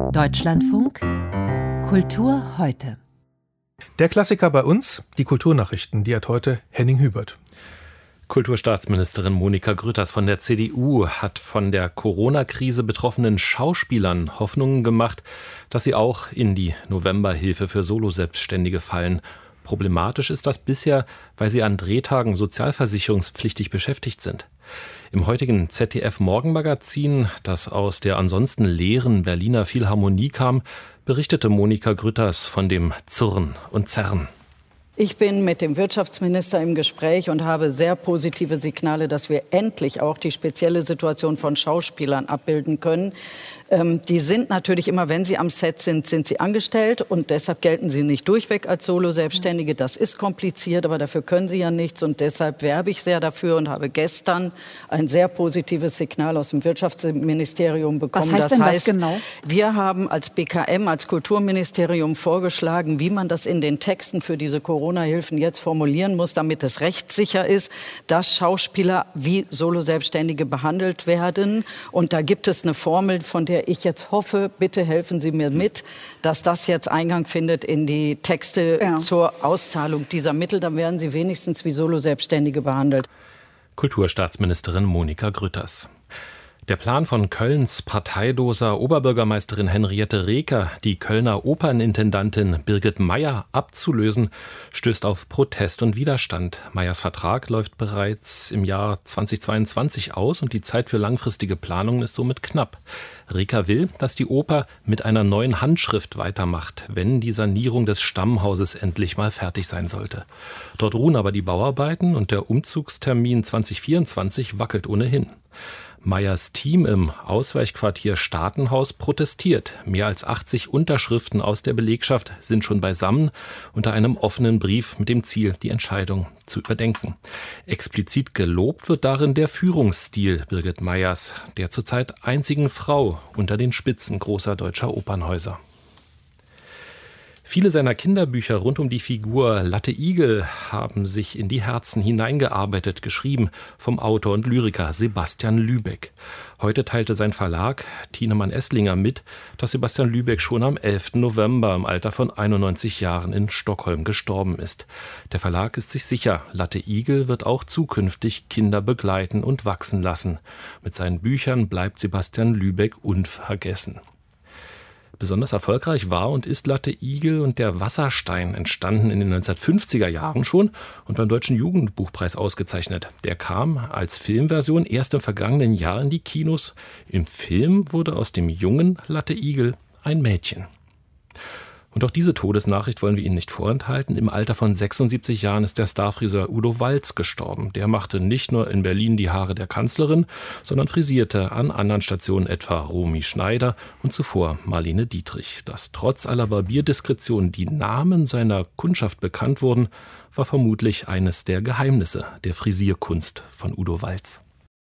Deutschlandfunk Kultur heute. Der Klassiker bei uns, die Kulturnachrichten, die hat heute Henning Hubert. Kulturstaatsministerin Monika Grütters von der CDU hat von der Corona-Krise betroffenen Schauspielern Hoffnungen gemacht, dass sie auch in die Novemberhilfe für Solo-Selbstständige fallen. Problematisch ist das bisher, weil sie an Drehtagen sozialversicherungspflichtig beschäftigt sind. Im heutigen ZDF-Morgenmagazin, das aus der ansonsten leeren Berliner Philharmonie kam, berichtete Monika Grütters von dem Zurren und Zerren. Ich bin mit dem Wirtschaftsminister im Gespräch und habe sehr positive Signale, dass wir endlich auch die spezielle Situation von Schauspielern abbilden können. Die sind natürlich immer, wenn sie am Set sind, sind sie angestellt und deshalb gelten sie nicht durchweg als Solo-Selbstständige. Das ist kompliziert, aber dafür können sie ja nichts und deshalb werbe ich sehr dafür und habe gestern ein sehr positives Signal aus dem Wirtschaftsministerium bekommen. Was heißt denn das genau? Wir haben als BKM, als Kulturministerium vorgeschlagen, wie man das in den Texten für diese Corona-Hilfen jetzt formulieren muss, damit es rechtssicher ist, dass Schauspieler wie Solo-Selbstständige behandelt werden. Und da gibt es eine Formel, von der ich jetzt hoffe, bitte helfen Sie mir mit, dass das jetzt Eingang findet in die Texte zur Auszahlung dieser Mittel. Dann werden sie wenigstens wie Solo-Selbstständige behandelt. Kulturstaatsministerin Monika Grütters. Der Plan von Kölns parteiloser Oberbürgermeisterin Henriette Reker, die Kölner Opernintendantin Birgit Meyer abzulösen, stößt auf Protest und Widerstand. Meyers Vertrag läuft bereits im Jahr 2022 aus und die Zeit für langfristige Planungen ist somit knapp. Reker will, dass die Oper mit einer neuen Handschrift weitermacht, wenn die Sanierung des Stammhauses endlich mal fertig sein sollte. Dort ruhen aber die Bauarbeiten und der Umzugstermin 2024 wackelt ohnehin. Meyers Team im Ausweichquartier Staatenhaus protestiert. Mehr als 80 Unterschriften aus der Belegschaft sind schon beisammen unter einem offenen Brief mit dem Ziel, die Entscheidung zu überdenken. Explizit gelobt wird darin der Führungsstil Birgit Meyers, der zurzeit einzigen Frau unter den Spitzen großer deutscher Opernhäuser. Viele seiner Kinderbücher rund um die Figur Latte Igel haben sich in die Herzen hineingearbeitet, geschrieben vom Autor und Lyriker Sebastian Lübeck. Heute teilte sein Verlag Thienemann Esslinger mit, dass Sebastian Lübeck schon am 11. November im Alter von 91 Jahren in Stockholm gestorben ist. Der Verlag ist sich sicher, Latte Igel wird auch zukünftig Kinder begleiten und wachsen lassen. Mit seinen Büchern bleibt Sebastian Lübeck unvergessen. Besonders erfolgreich war und ist Latte Igel und der Wasserstein, entstanden in den 1950er Jahren schon und beim Deutschen Jugendbuchpreis ausgezeichnet. Der kam als Filmversion erst im vergangenen Jahr in die Kinos. Im Film wurde aus dem jungen Latte Igel ein Mädchen. Und auch diese Todesnachricht wollen wir Ihnen nicht vorenthalten. Im Alter von 76 Jahren ist der Starfriseur Udo Walz gestorben. Der machte nicht nur in Berlin die Haare der Kanzlerin, sondern frisierte an anderen Stationen etwa Romy Schneider und zuvor Marlene Dietrich. Dass trotz aller Barbierdiskretion die Namen seiner Kundschaft bekannt wurden, war vermutlich eines der Geheimnisse der Frisierkunst von Udo Walz.